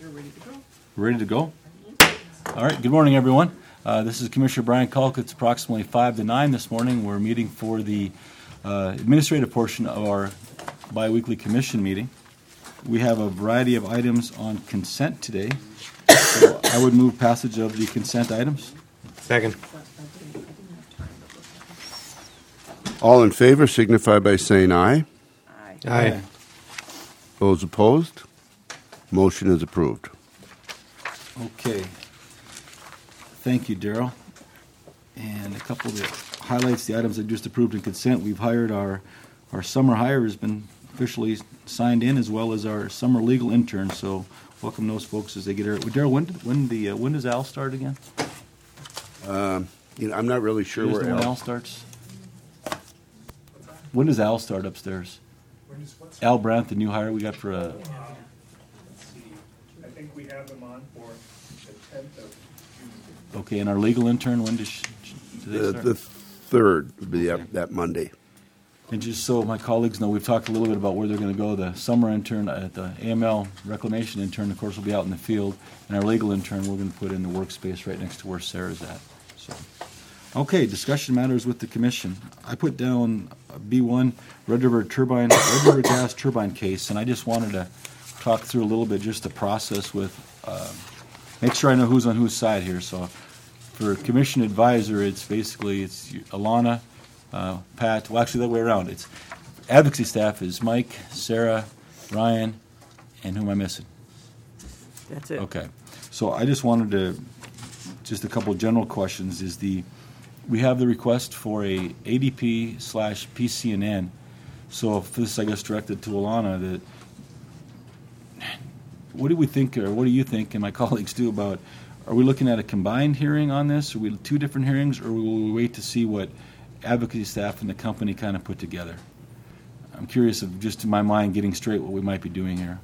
You're ready to go. Ready to go? All right. Good morning, everyone. This is Commissioner Brian Culk. It's approximately 5 to 9 this morning. We're meeting for the administrative portion of our biweekly commission meeting. We have a variety of items on consent today. So I would move passage of the consent items. Second. All in favor signify by saying aye. Aye. Those opposed? Motion is approved. Okay. Thank you, Daryl. And a couple of the highlights, the items that just approved in consent. We've hired our summer hire has been officially signed in, as well as our summer legal intern. So welcome those folks as they get here. Daryl, when does Al start again? I'm not really sure When where Al starts? When does Al start upstairs? Al Brandt, the new hire we got for a... Let's see. I think we have them on for the 10th of June. Okay, and our legal intern, when do they start? the third would be that Monday. And just so my colleagues know, we've talked a little bit about where they're going to go. The summer intern at the AML reclamation intern, of course, will be out in the field. And our legal intern, we're going to put in the workspace right next to where Sarah's at. So, okay, discussion matters with the commission. I put down B1, Red River gas turbine case, and I just wanted to talk through a little bit just the process with, make sure I know who's on whose side here. So for commission advisor, it's Alana, Pat, well, actually, the other way around. It's advocacy staff is Mike, Sarah, Ryan, and who am I missing? That's it. Okay. So I just wanted to, just a couple of general questions. We have the request for a ADP/PCNN. So if this, I guess, directed to Alana, what do we think, or what do you think, and my colleagues do, about, are we looking at a combined hearing on this? Are we two different hearings, or will we wait to see what advocacy staff and the company kind of put together? I'm curious of, just in my mind, getting straight what we might be doing here.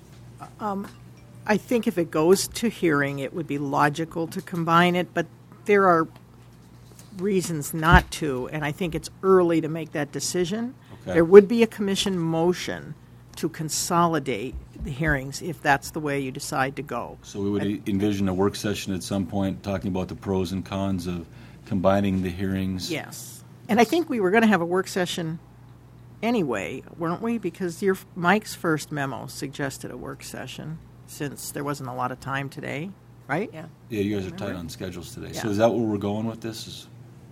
I think if it goes to hearing, it would be logical to combine it, but there are reasons not to, and I think it's early to make that decision. Okay. There would be a commission motion to consolidate the hearings if that's the way you decide to go. So we would envision a work session at some point talking about the pros and cons of combining the hearings. Yes. And I think we were going to have a work session anyway, weren't we? Because Mike's first memo suggested a work session, since there wasn't a lot of time today, right? Yeah, you guys are tight on schedules today. Yeah. So is that where we're going with this?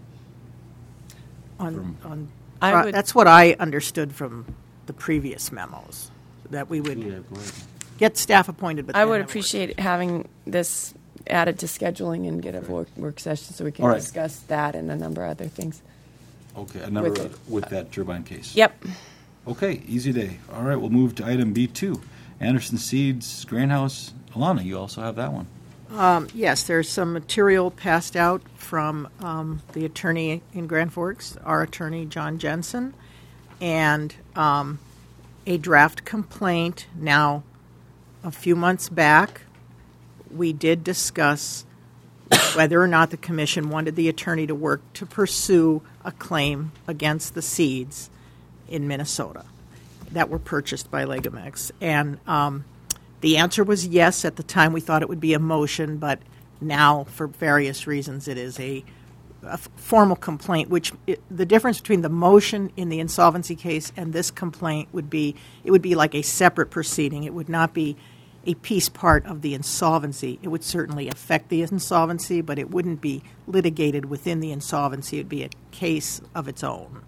That's what I understood from the previous memos, that we would Go ahead. get staff appointed. But I then would have a work appreciate having this added to scheduling and get a work session so we can All right. discuss that and a number of other things. Okay, a number With with that turbine case. Yep. Okay, easy day. All right, we'll move to item B2, Anderson Seeds Grain House. Alana, you also have that one. Yes, there's some material passed out from the attorney in Grand Forks, our attorney, John Jensen, and a draft complaint. Now, a few months back, we did discuss whether or not the commission wanted the attorney to work to pursue a claim against the seeds in Minnesota that were purchased by Legamex. And the answer was yes. At the time, we thought it would be a motion, but now, for various reasons, it is a formal complaint, the difference between the motion in the insolvency case and this complaint would be, it would be like a separate proceeding. It would not be a piece part of the insolvency. It would certainly affect the insolvency, but it wouldn't be litigated within the insolvency. It would be a case of its own.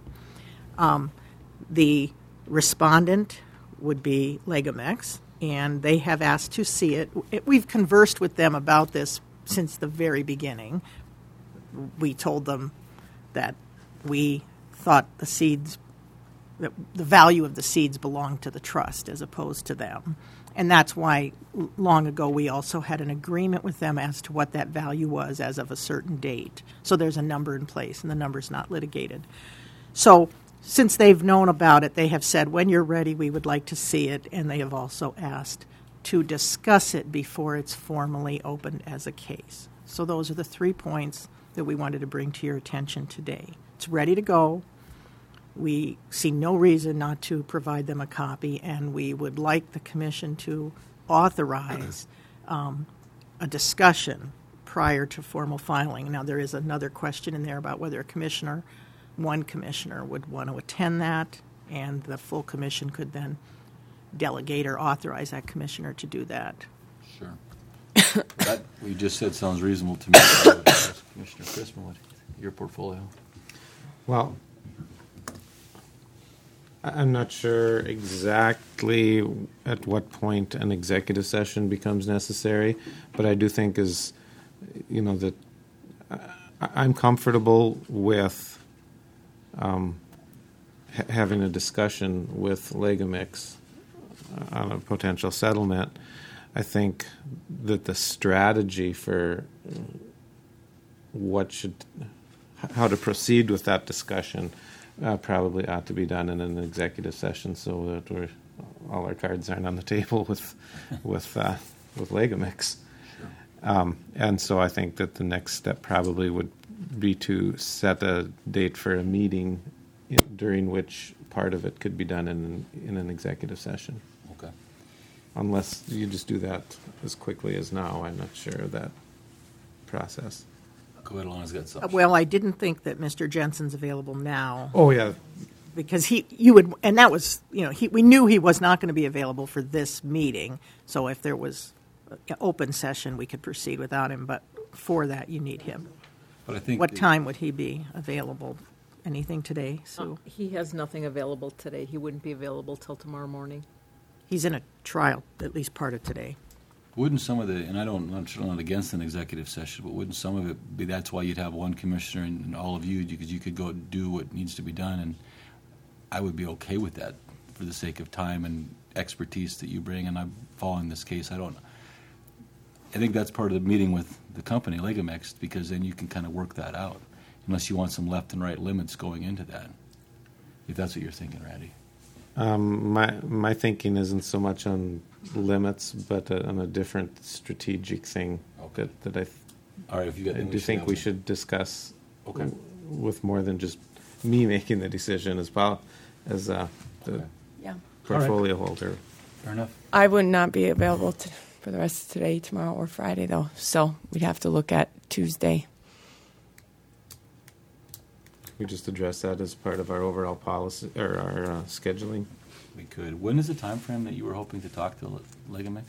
The respondent would be Legamex, and they have asked to see it. We've conversed with them about this since the very beginning. We told them that we thought that the value of the seeds belonged to the trust as opposed to them. And that's why long ago we also had an agreement with them as to what that value was as of a certain date. So there's a number in place, and the number's not litigated. So since they've known about it, they have said, when you're ready, we would like to see it, and they have also asked to discuss it before it's formally opened as a case. So those are the 3 points that we wanted to bring to your attention today. It's ready to go. We see no reason not to provide them a copy, and we would like the commission to authorize a discussion prior to formal filing. Now, there is another question in there about whether one commissioner would want to attend that, and the full commission could then delegate or authorize that commissioner to do that. Sure. That, what you just said sounds reasonable to me. Commissioner Chrisman, your portfolio. Well, I'm not sure exactly at what point an executive session becomes necessary, but I do think that I'm comfortable with having a discussion with Legamix on a potential settlement. I think that the strategy for how to proceed with that discussion probably ought to be done in an executive session, so that all our cards aren't on the table with Legamix. Sure. And so I think that the next step probably would be to set a date for a meeting during which part of it could be done in an executive session. Okay. Unless you just do that as quickly as now, I'm not sure of that process. Go ahead, Alana's got something. Well, I didn't think that Mr. Jensen's available now. Oh yeah, Because you would, and that was, we knew he was not going to be available for this meeting. So if there was an open session, we could proceed without him. But for that, you need him. But I think What time would he be available? Anything today, Sue? He has nothing available today. He wouldn't be available till tomorrow morning. He's in a trial at least part of today. Wouldn't some of the, and I'm not against an executive session, but wouldn't some of it be that's why you'd have one commissioner and all of you, because you could go do what needs to be done, and I would be okay with that for the sake of time and expertise that you bring, and I'm following this case. I think that's part of the meeting with the company, Legamex, because then you can kind of work that out, unless you want some left and right limits going into that, if that's what you're thinking, Randy. my thinking isn't so much on limits, but on a different strategic thing Okay. that I All right, if you got, I then do think we have- should discuss Okay. with more than just me making the decision as well as the Yeah. portfolio holder. Fair enough. I would not be available for the rest of today, tomorrow, or Friday, though. So we'd have to look at Tuesday. We just address that as part of our overall policy or our scheduling. We could. When is the time frame that you were hoping to talk to Legamex?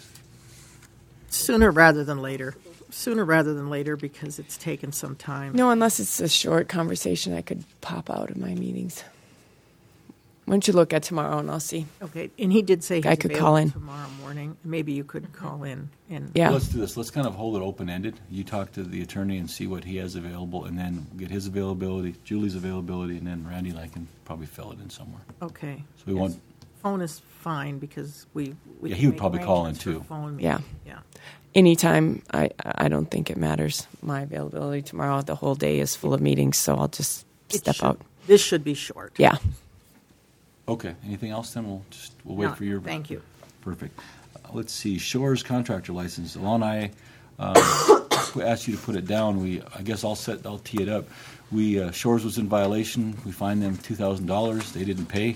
Sooner rather than later. Sooner rather than later, because it's taken some time. No, unless it's a short conversation, I could pop out of my meetings. Why don't you look at tomorrow and I'll see. Okay, and he did say he's I could available call in. tomorrow morning. Maybe you could call in and Yeah. Well, let's do this. Let's kind of hold it open-ended. You talk to the attorney and see what he has available, and then get his availability, Julie's availability, and then Randy and I can probably fill it in somewhere. Okay. So we want, Phone is fine because we Yeah, can he would make probably call in, arrangements for too. phone Yeah. meeting. Yeah. Anytime, I don't think it matters. My availability tomorrow, the whole day is full of meetings, so I'll just It step should- out. This should be short. Yeah. okay, anything else then? We'll wait No, for your. Thank you. Perfect. Let's see, Shores contractor license. Alon and I asked you to put it down. I guess I'll tee it up. Shores was in violation. We fined them $2,000. They didn't pay.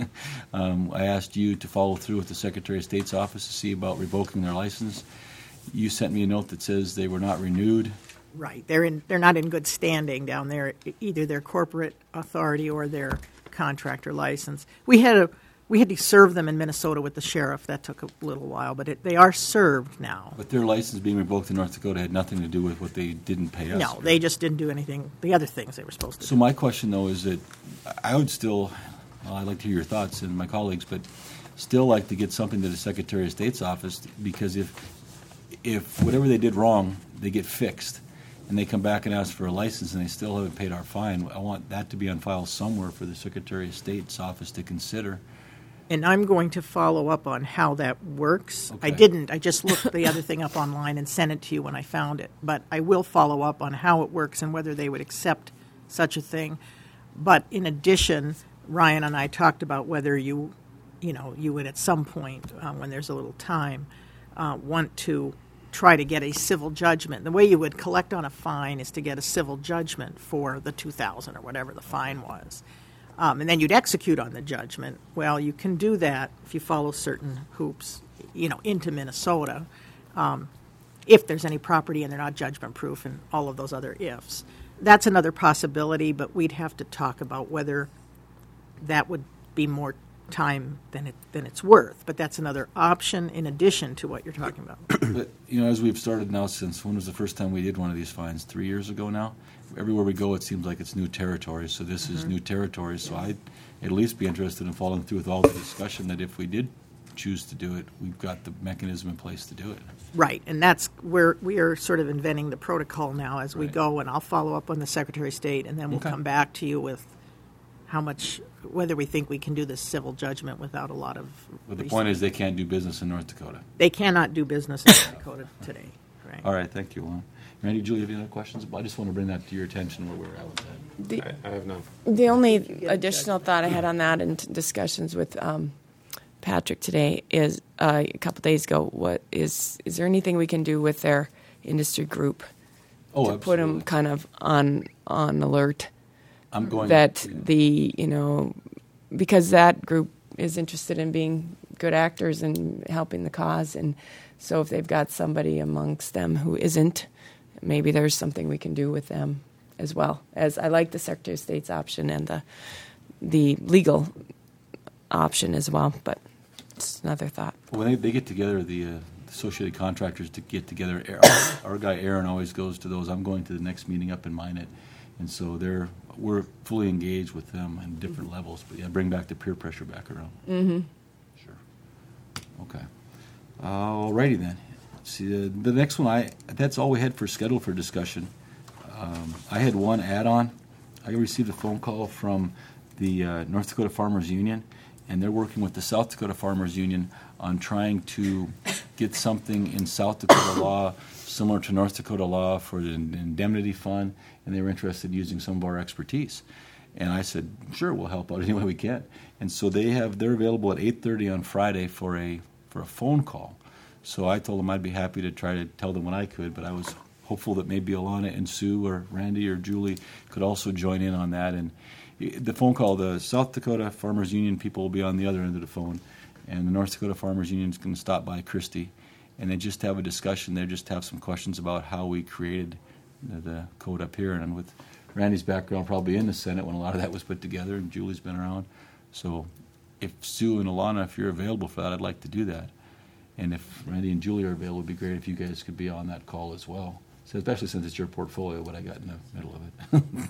I asked you to follow through with the Secretary of State's office to see about revoking their license. You sent me a note that says they were not renewed. Right. They're not in good standing down there, either their corporate authority or their contractor license. We had to serve them in Minnesota with the sheriff. That took a little while, but they are served now. But their license being revoked in North Dakota had nothing to do with what they didn't pay us. No, they just didn't do anything, the other things they were supposed to So do. my question, though, is that I would still, I'd like to hear your thoughts and my colleagues, but still like to get something to the Secretary of State's office, because if whatever they did wrong, they get fixed, and they come back and ask for a license and they still haven't paid our fine, I want that to be on file somewhere for the Secretary of State's office to consider. And I'm going to follow up on how that works. Okay. I just looked the other thing up online and sent it to you when I found it. But I will follow up on how it works and whether they would accept such a thing. But in addition, Ryan and I talked about whether you would at some point, when there's a little time, want to try to get a civil judgment. The way you would collect on a fine is to get a civil judgment for the $2,000 or whatever the fine was. And then you'd execute on the judgment. Well, you can do that if you follow certain hoops, into Minnesota. if there's any property and they're not judgment proof and all of those other ifs. That's another possibility, but we'd have to talk about whether that would be more time than it's worth. But that's another option in addition to what you're talking about. But, as we've started now, since when was the first time we did one of these fines? 3 years ago now? Everywhere we go, it seems like it's new territory, so this is new territory. So I'd at least be interested in following through with all the discussion that if we did choose to do it, we've got the mechanism in place to do it. Right, and that's where we are sort of inventing the protocol now as we Right. go, and I'll follow up on the Secretary of State, and then we'll Okay. come back to you with how much, whether we think we can do this civil judgment without a lot of. But the point is, they can't do business in North Dakota. They cannot do business in North Dakota today, right? All right, thank you, Lon. Randy, Julie, have you any other questions? I just want to bring that to your attention where we're at with that. The, I have none. the only additional thought I had on that in discussions with Patrick today is a couple days ago. What is there anything we can do with their industry group Oh, to put them absolutely. kind of on alert I'm going that yeah. because that group is interested in being good actors and helping the cause, and so if they've got somebody amongst them who isn't, maybe there's something we can do with them as well. As I like the Secretary of State's option and the legal option as well, but it's another thought. When they get together, the associated contractors to get together, our guy Aaron always goes to those. I'm going to the next meeting up in Minot, and so we're fully engaged with them on different levels. But yeah, bring back the peer pressure back around. Mm-hmm. Sure. Okay. Alrighty then. See, the next one, that's all we had for schedule for discussion. I had one add-on. I received a phone call from the North Dakota Farmers Union, and they're working with the South Dakota Farmers Union on trying to get something in South Dakota law similar to North Dakota law for the indemnity fund, and they were interested in using some of our expertise. And I said, sure, we'll help out any way we can. And so they're available at 8:30 on Friday for a phone call. So I told them I'd be happy to try to tell them when I could, but I was hopeful that maybe Alana and Sue or Randy or Julie could also join in on that. And the phone call, the South Dakota Farmers Union people will be on the other end of the phone, and the North Dakota Farmers Union is going to stop by Christie, and they just have a discussion there, just have some questions about how we created the code up here. And with Randy's background probably in the Senate when a lot of that was put together, and Julie's been around. So if Sue and Alana, if you're available for that, I'd like to do that. And if Randy and Julie are available, it would be great if you guys could be on that call as well. So especially since it's your portfolio, what I got in the middle of it.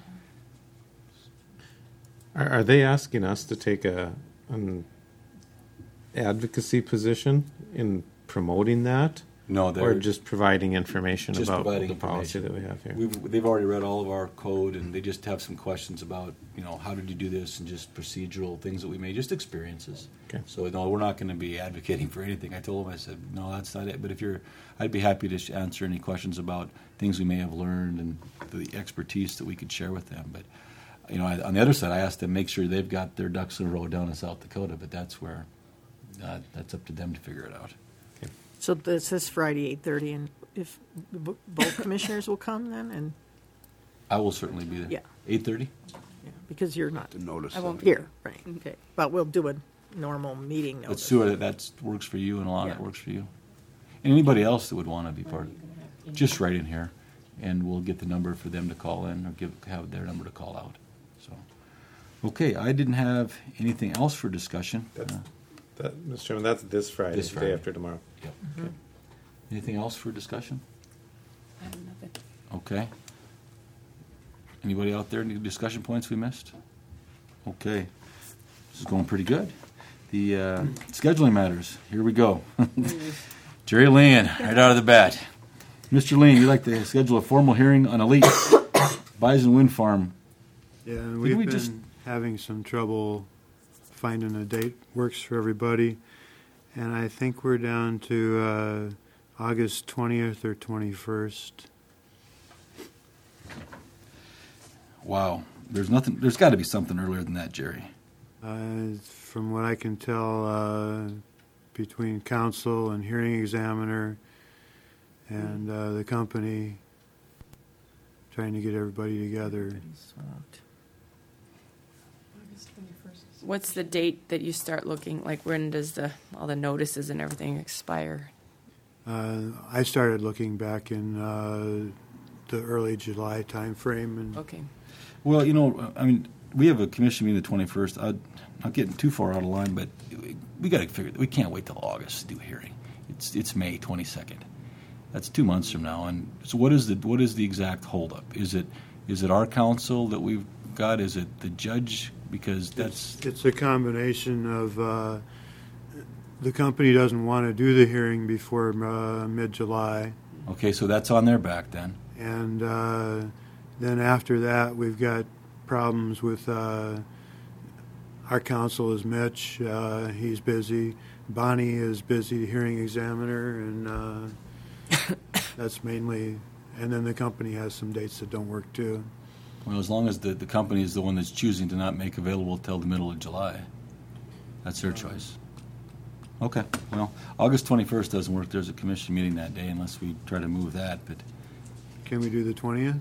Are they asking us to take an advocacy position in promoting that? No, Or they're just providing information just about providing the policy information. that we have here? They've already read all of our code, and they just have some questions about, how did you do this, and just procedural things that we made, just experiences. Okay. So no, we're not going to be advocating for anything. I told them, I said, no, that's not it. But I'd be happy to answer any questions about things we may have learned and the expertise that we could share with them. But on the other side, I asked them make sure they've got their ducks in a row down in South Dakota. But that's where that's up to them to figure it out. So this is Friday, 8:30, and if both commissioners will come then, and I will certainly be there. Yeah. 8:30. yeah, because you're not To notice. I won't be here, right? Okay, but we'll do a normal meeting But notice. Sue, that works for you, and Alana, that Yeah. works for you. And anybody else that would want to be part of it, just write in here, and we'll get the number for them to call in, or have their number to call out. So, okay, I didn't have anything else for discussion. Mr. Chairman, that's this Friday, This the Friday. day after tomorrow. Yep. Okay. Anything else for discussion? I have nothing. Okay. Anybody out there, any discussion points we missed? Okay. This is going pretty good. The scheduling matters. Here we go. Jerry Lane, right out of the bat. Mr. Lane, you'd like to schedule a formal hearing on Elite Bison Wind Farm. Yeah, and Didn't we've we been just- having some trouble finding a date works for everybody, and I think we're down to August 20th or 21st. Wow. There's got to be something earlier than that, Jerry. From what I can tell, between council and hearing examiner and the company, trying to get everybody together. What's the date that you start looking, like when does all the notices and everything expire? I started looking back in the early July timeframe, and Okay. Well, I mean, we have a commission meeting the 21st. I'm not getting too far out of line, but we got to figure we can't wait till August to do a hearing. It's May 22nd. That's 2 months from now. And so, what is the exact holdup? Is it our counsel that we've got? Is it the judge? Because it's a combination of the company doesn't want to do the hearing before mid-July, okay. So that's on their back then. and then after that we've got problems with our counsel is Mitch. He's busy. Bonnie is busy, hearing examiner, and that's mainly. And then the company has some dates that don't work too. Well, as long as the company is the one that's choosing to not make available till the middle of July, that's their choice. Okay. Well, August 21st doesn't work. There's a commission meeting that day, unless we try to move that. But Can we do the 20th?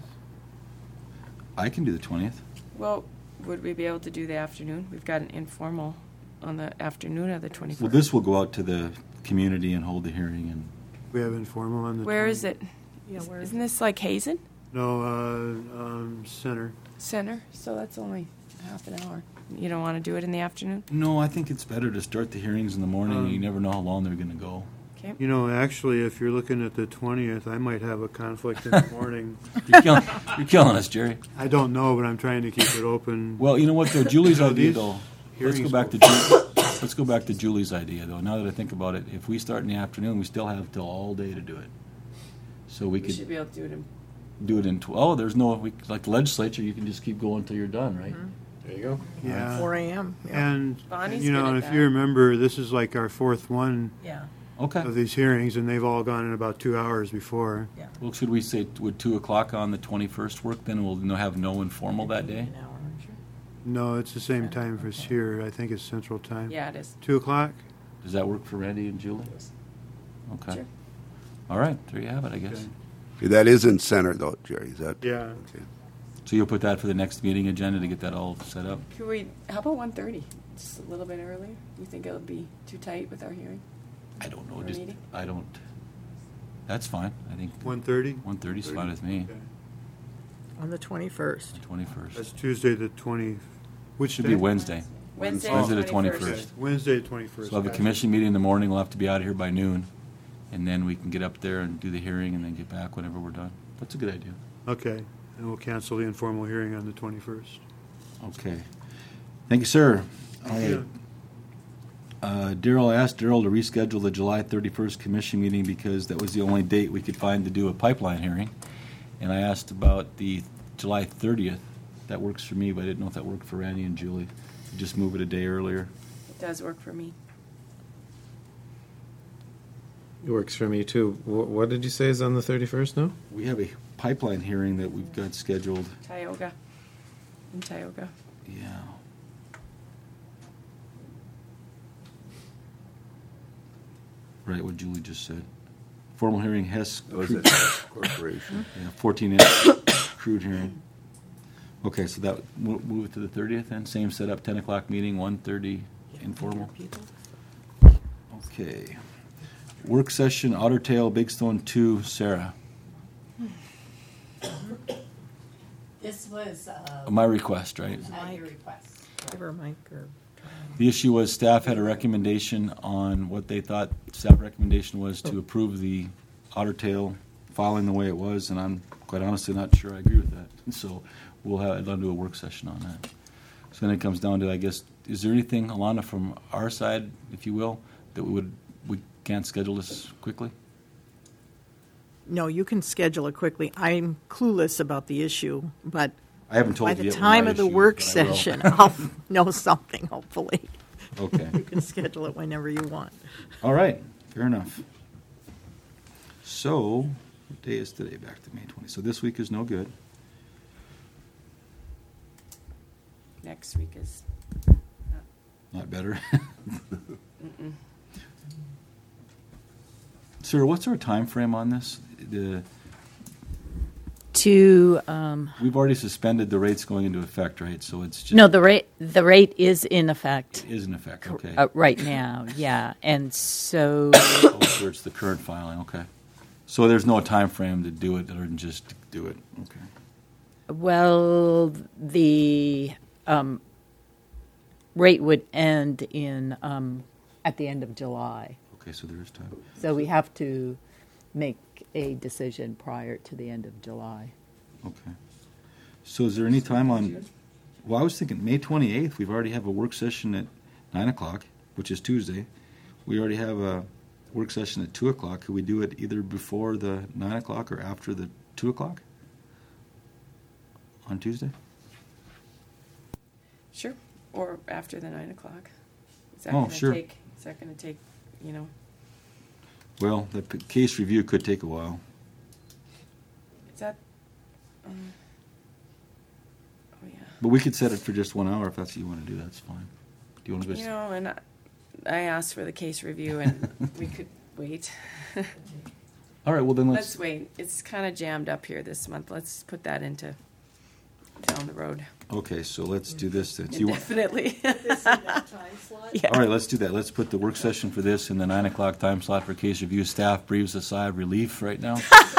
I can do the 20th. Well, would we be able to do the afternoon? We've got an informal on the afternoon of the 21st. Well, this will go out to the community and hold the hearing. And We have informal on the. Where 20th? is it? Yeah, where- Isn't this like Hazen No, center. Center? So that's only half an hour. You don't want to do it in the afternoon? no, I think it's better to start the hearings in the morning. You never know how long they're going to go. Okay. You know, actually, if you're looking at the 20th, I might have a conflict in the morning. You're killing us, Jerry. I don't know, but I'm trying to keep it open. Well, you know what, though? Julie's No, idea, these though. hearings Let's go back to Julie's idea, though. Now that I think about it, if we start in the afternoon, we still have till all day to do it. So we We should could be able to do it in. do it in. There's no like the legislature. You can just keep going until you're done, right? There you go. Yeah. 4 a.m. Yeah. And, Bonnie's you know, good at if that. you remember, this is like our fourth one Yeah. Okay. of these hearings, and they've all gone in about 2 hours before. Well, should we say would 2 o'clock on the 21st work? Then we'll have no informal that day. An hour, aren't you? No, it's the same time as here. I think it's Central Time. Yeah, it is. 2 o'clock? Does that work for Randy and Julie? Okay. Sure. All right. There you have it, I guess. Okay. Okay, that is in center, though, Jerry. Is that? Yeah. So you'll put that for the next meeting agenda to get that all set up. Could we? How about 1:30? Just a little bit earlier. You think it'll be too tight with our hearing? I don't know. Or Just meeting? I don't. That's fine. I think 1:30? 1:30 is fine with me. Okay. On the 21st. The 21st. That's Tuesday the 20th. Which Should day? be Wednesday. Wednesday, Wednesday the 21st. 21st. Okay, Wednesday the 21st. So we'll have a commission meeting in the morning. We'll have to be out of here by noon, and then we can get up there and do the hearing, and then get back whenever we're done. That's a good idea. Okay, and we'll cancel the informal hearing on the 21st. Okay. Thank you, sir. All right. Yeah. I asked Daryl to reschedule the July 31st commission meeting because that was the only date we could find to do a pipeline hearing. And I asked about the July 30th. That works for me, but I didn't know if that worked for Randy and Julie. Just move it a day earlier. It does work for me. It works for me too. What did you say is on the 31st now? We have a pipeline hearing that we've got scheduled. Tioga. In Tioga. Yeah. Right, what Julie just said. Formal hearing, Hess Was crude, it Corporation? yeah, 14-inch crude hearing. Okay, so that we'll move it to the 30th then. Same setup, 10 o'clock meeting, 1:30 informal. Okay. Work session, Otter Tail, Big Stone 2, Sarah. This was My request, right? your request. Give her a mic or. The issue was staff had a recommendation on what they thought staff recommendation was to approve the Otter Tail filing the way it was, and I'm quite honestly not sure I agree with that. So I'd love to do a work session on that. So then it comes down to, I guess, is there anything, Alana, from our side, if you will, that we can't schedule this quickly? No, you can schedule it quickly. I'm clueless about the issue, but I haven't told by you the yet what time my of the issue is, work but I will. session, I'll know something, hopefully. Okay. You can schedule it whenever you want. All right. Fair enough. So, what day is today? Back to May 20th. So this week is no good. Next week is. Not better. Sir, what's our time frame on this? to, We've already suspended the rates going into effect, right? So it's just. no, the rate is in effect Is in effect, okay. right now, yeah. And so, Oh, so it's the current filing, okay. So there's no time frame to do it other than just do it, okay. well, the rate would end in, at the end of July. Okay, so there is time. So we have to make a decision prior to the end of July. Okay. So is there any time on, well, I was thinking May 28th, we've already have a work session at 9 o'clock, which is Tuesday. We already have a work session at 2 o'clock. Could we do it either before the 9 o'clock or after the 2 o'clock on Tuesday? Sure. Or after the 9 o'clock. Is that Oh, gonna sure. take, is that going to take, you know, Well, the case review could take a while. is that, oh yeah. But we could set it for just 1 hour if that's what you want to do. That's fine. Do you want to go? You know, and I asked for the case review and we could wait. All right, well then Let's wait. It's kind of jammed up here this month. Let's put that into down the road. Okay, so let's do this then. Do you want, Indefinitely. Yeah. all right, let's do that. Let's put the work session for this in the 9 o'clock time slot for case review. Staff breathes a sigh of relief right now.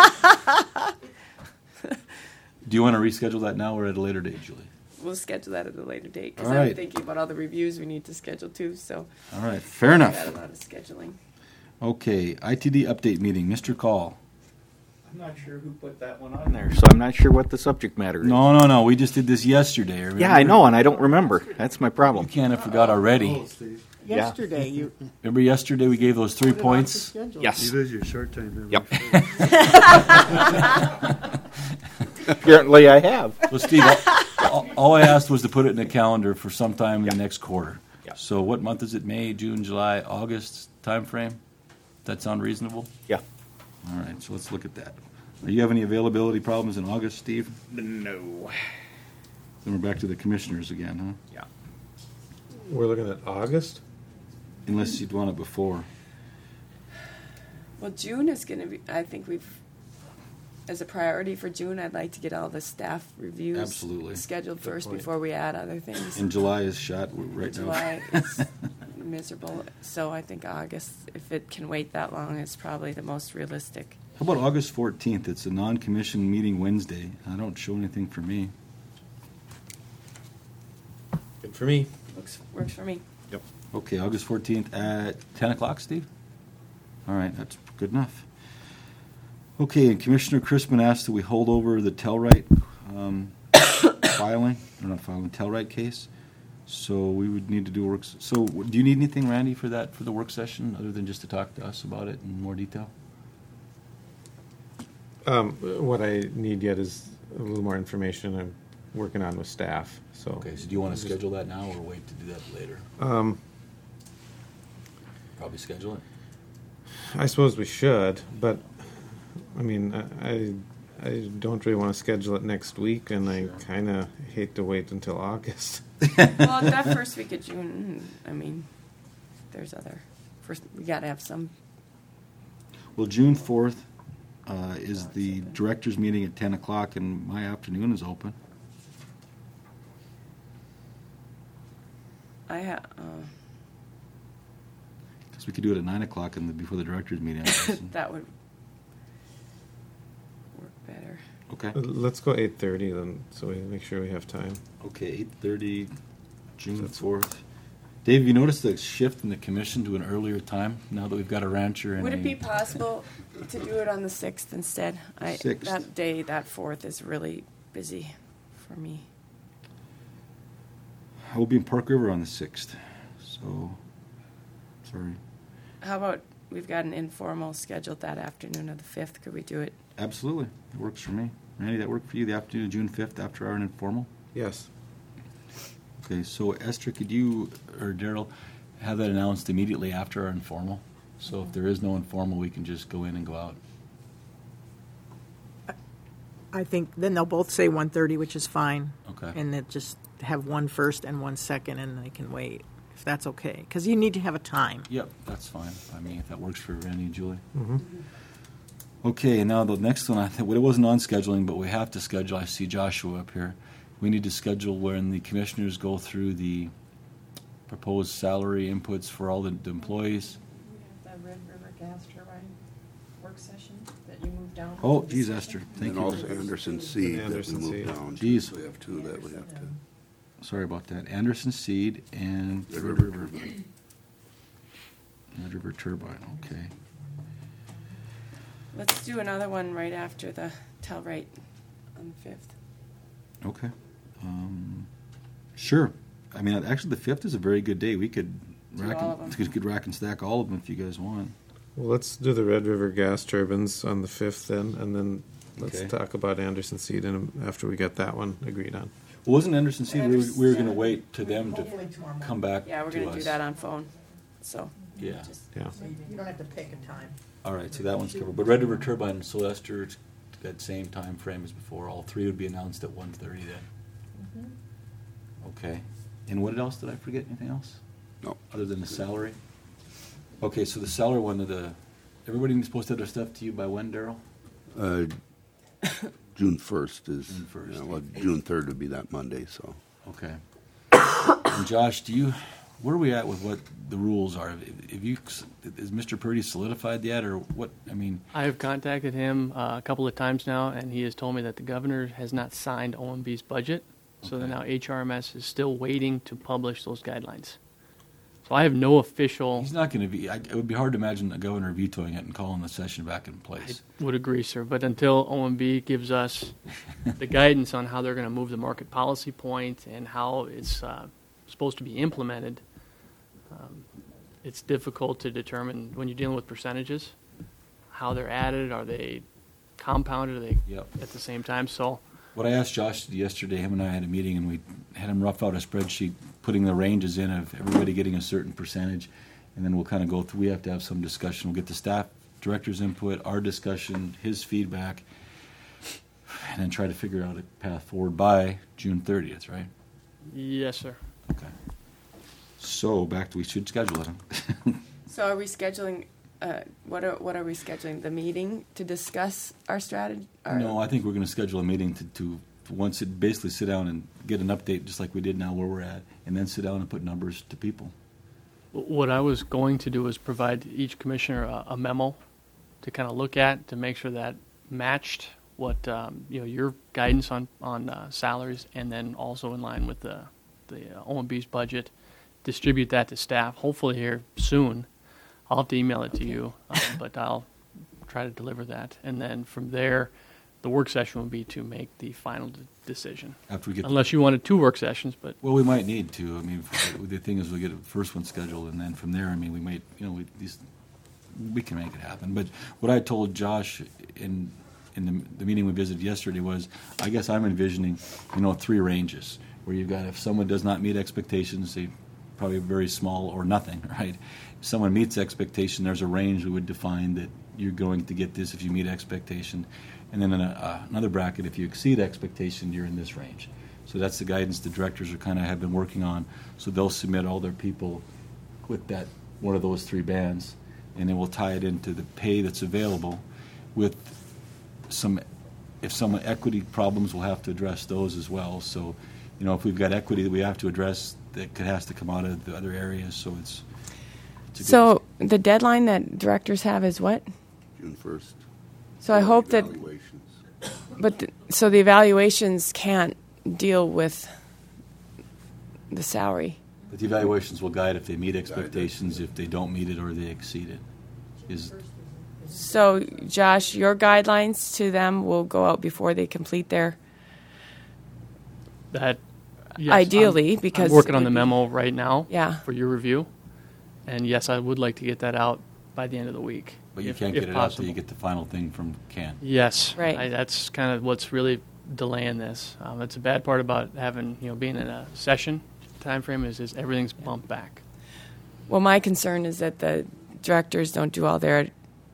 Do you want to reschedule that now or at a later date, Julie? We'll schedule that at a later date because All right. I'm thinking about all the reviews we need to schedule too. So All right, fair we enough. got a lot of scheduling. Okay, ITD update meeting. Mr. Call. I'm not sure who put that one on there, so I'm not sure what the subject matter is. No. We just did this yesterday. Remember? Yeah, I know, and I don't remember. That's my You problem. can't have forgot already. Yeah. Yesterday, you Remember yesterday we gave those 3 put it off the points? schedule. Yes. You lose your short-time memory. Yep. Apparently I have. So Steve, all I asked was to put it in the calendar for sometime in the next quarter. Yeah. So what month is it? May, June, July, August timeframe? That sound reasonable? Yeah. All right, so let's look at that. Do you have any availability problems in August, Steve? No. Then we're back to the commissioners again, huh? Yeah. We're looking at August? Unless you'd want it before. Well, June is going to be. I think as a priority for June, I'd like to get all the staff reviews Absolutely. scheduled first point. before we add other things. And July is shot right July now. is miserable, so I think August, if it can wait that long, is probably the most realistic. How about August 14th? It's a non-commission meeting Wednesday. I don't show anything for me. Good for me. Works for me. Yep. Okay, August 14th at 10 o'clock, Steve? All right, that's good enough. Okay, and Commissioner Crispin asked that we hold over the Telluride Telluride case. So we would need to do works. So do you need anything, Randy, for that, for the work session, other than just to talk to us about it in more detail? What I need yet is a little more information I'm working on with staff. So Okay, so do you want to schedule that now or wait to do that later? Probably schedule it. I suppose we should, but I mean, I don't really want to schedule it next week, and I kind of hate to wait until August. Well, that first week of June, I mean, there's first, we got to have some. Well, June 4th is the director's meeting at 10 o'clock, and my afternoon is open. Because we could do it at 9 o'clock before the director's meeting. I guess. That would work better. Okay. Let's go 8:30 then, so we make sure we have time. Okay, 8:30, June 4th. Dave, have you noticed the shift in the commission to an earlier time now that we've got a rancher and Would it be possible to do it on the 6th instead? 6th. That day, that 4th, is really busy for me. I will be in Park River on the 6th, so, sorry. How about we've got an informal scheduled that afternoon of the 5th? Could we do it? Absolutely, it works for me. Randy, that work for you, the afternoon of June 5th after our informal? Yes. Okay, so Esther, could you, or Daryl, have that announced immediately after our informal? So if there is no informal, we can just go in and go out. I think then they'll both say 1:30, which is fine. Okay. And then just have one first and one second, and they can wait, if that's okay. Because you need to have a time. Yep, that's fine by me, if that works for Randy and Julie. Mm-hmm. Okay, now the next one, it wasn't on scheduling, but we have to schedule. I see Joshua up here. We need to schedule when the commissioners go through the proposed salary inputs for all the employees. We have the Red River gas turbine work session that you moved down. Oh, geez, Esther, thank And you. also Anderson Seed that we Anderson moved Seed. down. Geez. We have two that we have to. Sorry about that. Anderson Seed and The Red River River. Red River Turbine, okay. Let's do another one right after the Telluride on the 5th. Okay. Sure. I mean, actually, the 5th is a very good day. We could rack, all of them. could rack and stack all of them if you guys want. Well, let's do the Red River gas turbines on the 5th then, and then let's Okay. talk about Anderson Seed after we get that one agreed on. Well, wasn't Anderson Seed, we were going to wait to them to come back Yeah, we're to going to do us. that on phone. So Yeah. Yeah. You don't have to pick a time. All right, so that one's covered. But Red River Turbine and Sylvester, it's that same time frame as before. All three would be announced at 1:30 then. Okay. And what else? Did I forget anything else? No. Other than the salary? Okay, so the salary one, everybody supposed to have their stuff to you by when, Darrell? June 1st is, June 1st. well, June 3rd would be that Monday, so. Okay. And Josh, where are we at with what the rules are? Is Mr. Purdy solidified yet, or what? I mean, I have contacted him a couple of times now, and he has told me that the governor has not signed OMB's budget, so that now HRMS is still waiting to publish those guidelines. So I have no official. he's not going to be. It would be hard to imagine the governor vetoing it and calling the session back in place. I would agree, sir. But until OMB gives us the guidance on how they're going to move the market policy point and how it's supposed to be implemented, it's difficult to determine when you're dealing with percentages, how they're added, are they compounded, are they Yep. at the same time? So What I asked Josh yesterday, him and I had a meeting, and we had him rough out a spreadsheet, putting the ranges in of everybody getting a certain percentage, and then we'll kind of go through. We have to have some discussion. We'll get the staff director's input, our discussion, his feedback, and then try to figure out a path forward by June 30th, right? yes, sir. Okay. So we should schedule it. Huh? So are we scheduling? What are we scheduling? The meeting to discuss our strategy? No, I think we're going to schedule a meeting to once it basically sit down and get an update, just like we did now where we're at, and then sit down and put numbers to people. What I was going to do is provide each commissioner a memo to kind of look at to make sure that matched what your guidance on salaries, and then also in line with the OMB's budget. Distribute that to staff. Hopefully here soon. I'll have to email it to you, but I'll try to deliver that, and then from there, the work session will be to make the final decision. After we get Unless you wanted 2 work sessions, but well, we might need to. I mean, the thing is, we get a first one scheduled, and then from there, I mean, we might, we can make it happen. But what I told Josh in the meeting we visited yesterday was, I guess I'm envisioning, 3 ranges where you've got, if someone does not meet expectations, they probably very small or nothing, right? If someone meets expectation, there's a range we would define that you're going to get this if you meet expectation. And then in another bracket, if you exceed expectation, you're in this range. So that's the guidance the directors have been working on. So they'll submit all their people with that one of those 3 bands, and then we'll tie it into the pay that's available with some equity problems, we'll have to address those as well. So, if we've got equity that we have to address, that has to come out of the other areas. So it's a So the deadline that directors have is what? June 1st. So I hope that, Evaluations. so the evaluations can't deal with the salary. But the evaluations will guide if they meet expectations, if they don't meet it, or they exceed it. So, Josh, your guidelines to them will go out before they complete their. that yes, Ideally, I'm because working it on the would be- memo right now Yeah. for your review, and yes, I would like to get that out by the end of the week. But you if- can't if get it out possible. till you get the final thing from Ken. Yes, Right. That's kind of what's really delaying this. It's a bad part about having being in a session time frame is everything's bumped back. Well, my concern is that the directors don't do all their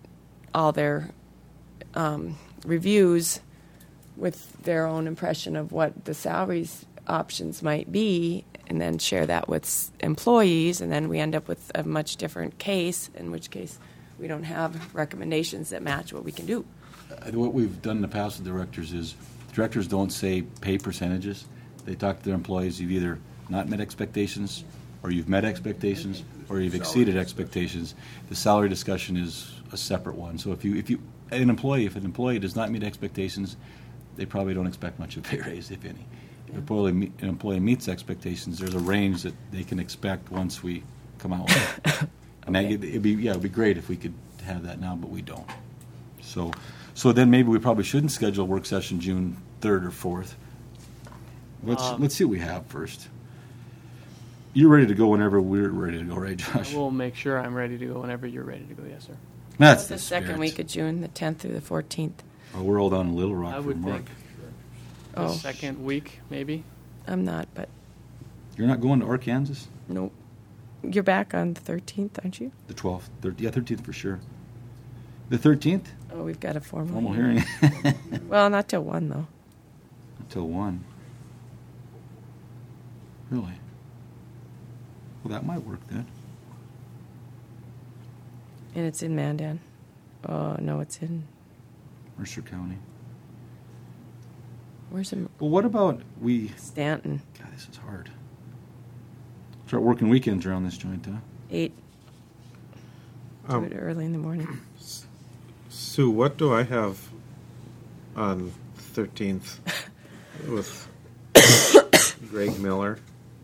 reviews with their own impression of what the salaries options might be, and then share that with employees, and then we end up with a much different case, in which case we don't have recommendations that match what we can do. What we've done in the past with directors is, directors don't say pay percentages. They talk to their employees, you've either not met expectations, or you've met expectations, or you've exceeded expectations. The salary discussion is a separate one. So if an employee does not meet expectations, they probably don't expect much of a pay raise, if any. If an employee meets expectations, there's a range that they can expect once we come out with it. And it'd be great if we could have that now, but we don't. So then maybe we probably shouldn't schedule a work session June 3rd or 4th. Let's see what we have first. You're ready to go whenever we're ready to go, right, Josh? I will make sure I'm ready to go whenever you're ready to go. Yes, sir. That's the second week of June, the 10th through the 14th. Oh, we're all down in Little Rock I for would work. think the second week, maybe. I'm not, but You're not going to Arkansas? nope. You're back on the 13th, aren't you? The 12th. 13th for sure. The 13th? Oh, we've got a Formal hearing. Well, not till 1, though. Until 1. Really? Well, that might work then. And it's in Mandan. Oh, no, it's in... Mercer County. Where's it? Well, what about Stanton. God, this is hard. Start working weekends around this joint, huh? 8. Do it early in the morning. Sue, what do I have on 13th with Greg Miller?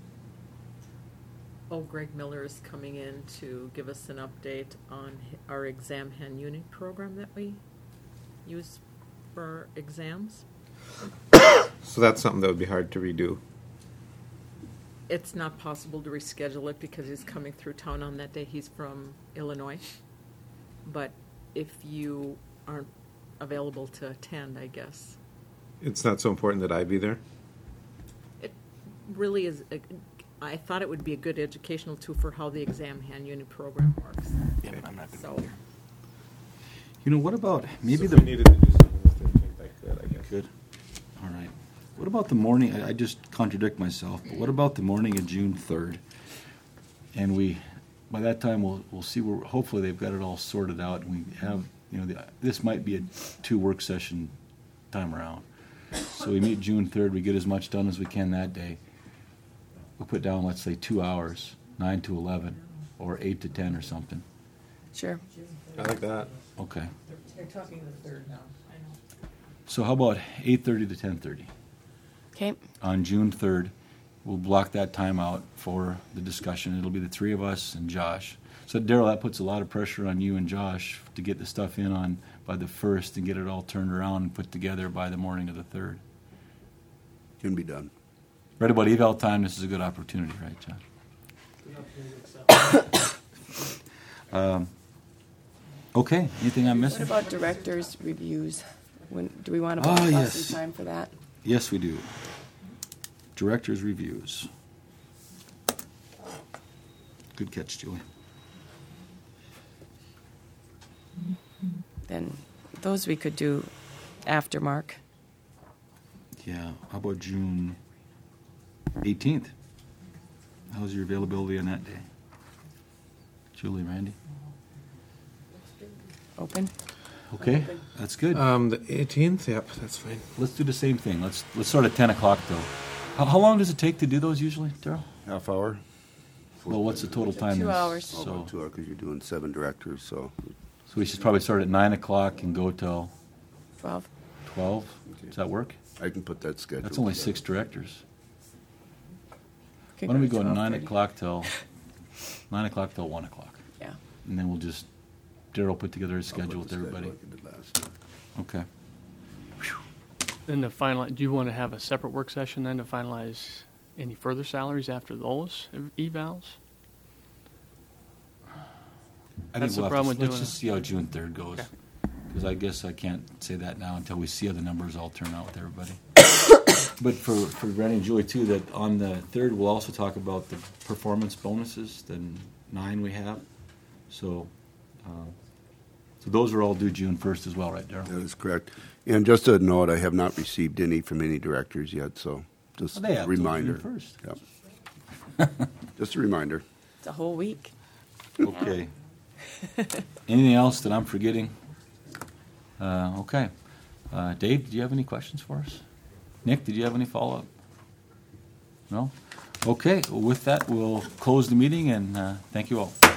Oh, Greg Miller is coming in to give us an update on our exam hand unit program that we use for our exams. So that's something that would be hard to redo. It's not possible to reschedule it because he's coming through town on that day. He's from Illinois. But if you aren't available to attend, I guess. It's not so important that I be there? It really is. I thought it would be a good educational tool for how the exam hand unit program works. Yeah, but I'm not going to So, be there. You know, what about maybe So if we needed to do something with 13th, I could, I guess. Good. All right. What about the morning? I just contradict myself, but what about the morning of June 3rd? And by that time, we'll see where, hopefully they've got it all sorted out, and we have, this might be a 2 work session time around. So we meet June 3rd, we get as much done as we can that day. We'll put down, let's say, 2 hours, 9 to 11, or 8 to 10 or something. Sure. I like that. Okay. They're talking the 3rd now. I know. So how about 8:30 to 10:30? Okay. On June 3rd, we'll block that time out for the discussion. It'll be the 3 of us and Josh. So, Daryl, that puts a lot of pressure on you and Josh to get the stuff in on by the 1st and get it all turned around and put together by the morning of the 3rd. Can be done. Right about eval time, this is a good opportunity, right, Josh? Okay, anything I'm missing? What about directors' reviews? Do we want to block off some time for that? Yes, we do. Director's reviews. Good catch, Julie. Then those we could do after Mark. Yeah, how about June 18th? How's your availability on that day? Julie, Randy? Open. Okay, that's good. The 18th, yep, that's fine. Let's do the same thing. Let's start at 10 o'clock, though. How long does it take to do those usually, Daryl? Half hour. Well, what's the total time? 2 then? hours. So 2 hours, because you're doing 7 directors, so. we should probably start at 9 o'clock and go till 12. 12? Does that work? I can put that schedule. That's only together. 6 directors. Could Why don't we to go 9 12:30. o'clock till 9 o'clock till 1 o'clock? Yeah. And then we'll just, Daryl put together his I'll put schedule with the everybody. like I did last time. Okay. Then to finalize, do you want to have a separate work session then to finalize any further salaries after those evals? I That's think the problem with let's doing just see how June 3rd goes. Okay. Because I guess I can't say that now until we see how the numbers all turn out with everybody. But for Randy and Julie too, that on the 3rd we'll also talk about the performance bonuses, the 9 we have. So those are all due June 1st as well, right, Daryl? That is correct. And just a note, I have not received any from any directors yet, so just Well, they a have till reminder. June 1st. Yep. Just a reminder. It's a whole week. Okay. Anything else that I'm forgetting? Okay. Dave, did you have any questions for us? Nick, did you have any follow-up? No? Okay, well, with that, we'll close the meeting, and thank you all.